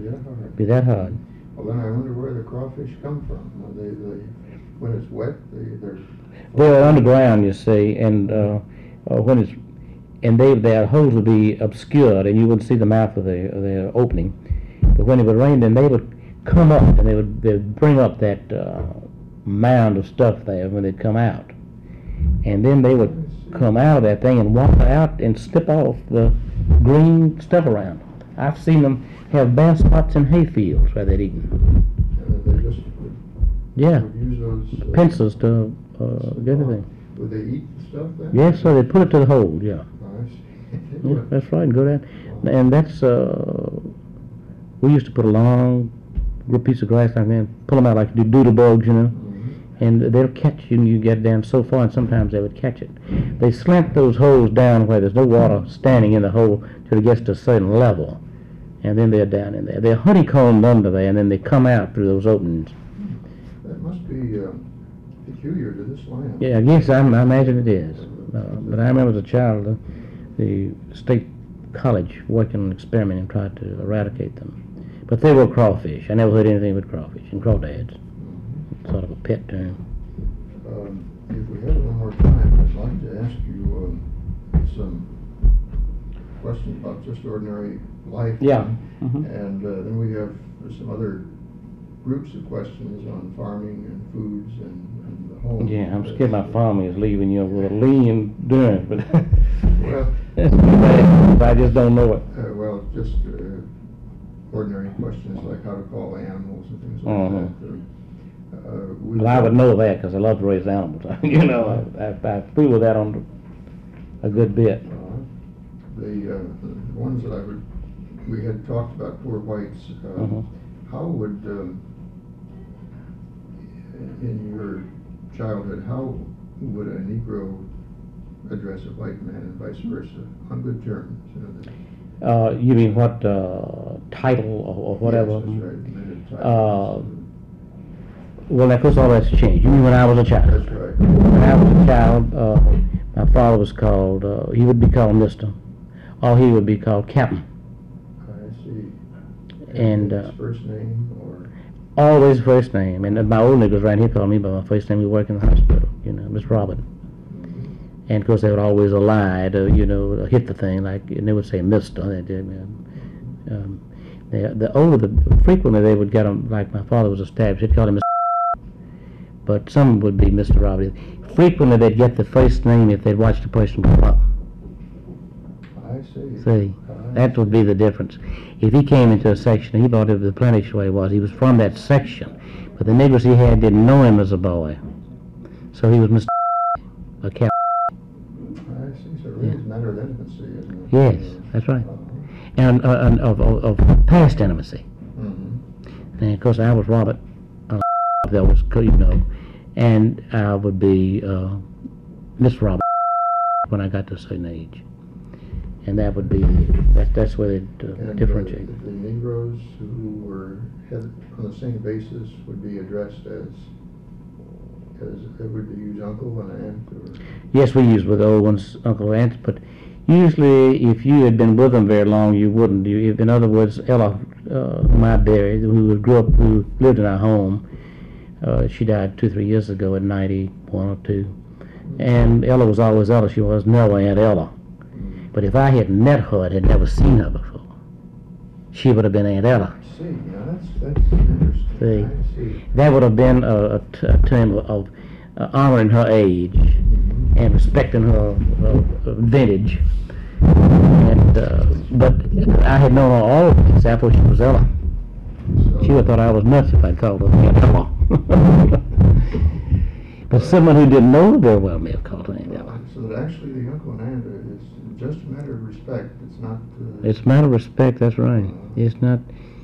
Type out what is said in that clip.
that hard. Be that hard. Well, then I wonder where the crawfish come from. When it's wet, they're... They're underground, you see, and when it's... And their holes would be obscured, and you wouldn't see the mouth of their opening. But when it would rain, then they would come up, and they'd bring up that mound of stuff there when they'd come out. And then they would come out of that thing and walk out and snip off the green stuff around. I've seen them have bare spots in hay fields where they'd eaten. And they just would use those... pincers to get everything. Would they eat the stuff then? Yes, so they'd put it to the hole, yeah. Oh, I see. Yeah, that's right, go down. Wow. And that's, we used to put a long piece of grass like that, pull them out like doodle bugs, you know. And they'll catch you, and you get down so far, and sometimes they would catch it. They slant those holes down where there's no water standing in the hole till it gets to a certain level, and then they're down in there. They're honeycombed under there, and then they come out through those openings. That must be peculiar to this land. Yeah, I guess I imagine it is. But I remember as a child, the state college working on an experiment and tried to eradicate them. But they were crawfish. I never heard anything but crawfish and crawdads. Sort of a pet term. If we have a little more time, I'd like to ask you some questions about just ordinary life. Yeah. And then we have some other groups of questions on farming and foods and the home. Yeah, I'm scared my farming is leaving you with a lean doing, but well, that's too bad. I just don't know it. Well, just ordinary questions like how to call animals and things like that. Well, I would know that because I love to raise animals. You know, I fool with that on a good bit. The ones that we had talked about poor whites. How would, in your childhood, how would a Negro address a white man and vice versa on good terms? You mean what title or whatever? Yes, that's right. Well, of course, all that's changed. You mean when I was a child? That's right. When I was a child, my father was called, he would be called Mr., or he would be called Captain. I see. And his first name, or? Always first name. And my old niggas around here called me by my first name. We worked in the hospital, you know, Miss Robin. And of course, they would always lie to, you know, hit the thing, like, and they would say Mr. Frequently they would get them, like my father was established, they'd call him Mr. But some would be Mr. Roberts. Frequently they'd get the first name if they'd watched a person grow up. I see. See, that would be the difference. If he came into a section, he thought it was the Plenish way he was from that section. But the niggers he had didn't know him as a boy. So he was Mr. a captain. I see, so it really is a matter of intimacy, isn't it? Yes, that's right. And of past intimacy. And of course I was Robert, that was, you know, and I would be Miss Robert when I got to a certain age, and that would be that's where it differentiated. The Negroes who were on the same basis would be addressed as would you use uncle and aunt? Or? Yes, we used with the old ones uncle and aunt, but usually if you had been with them very long, you wouldn't. In other words, Ella, my berry, who lived in our home. She died 2-3 years ago at 91 or 2. And Ella was always Ella. She was never Aunt Ella. But if I had met her and had never seen her before, she would have been Aunt Ella. I see. Now that's interesting. See, that would have been a term of honoring her age and respecting her vintage. And but I had known her all except for she was Ella. So she would have thought I was nuts if I'd called her Aunt Ella. But someone who didn't know her very well may have called her Aunt Ella. So that actually the uncle and aunt is just a matter of respect. It's not... it's a matter of respect, that's right. It's not...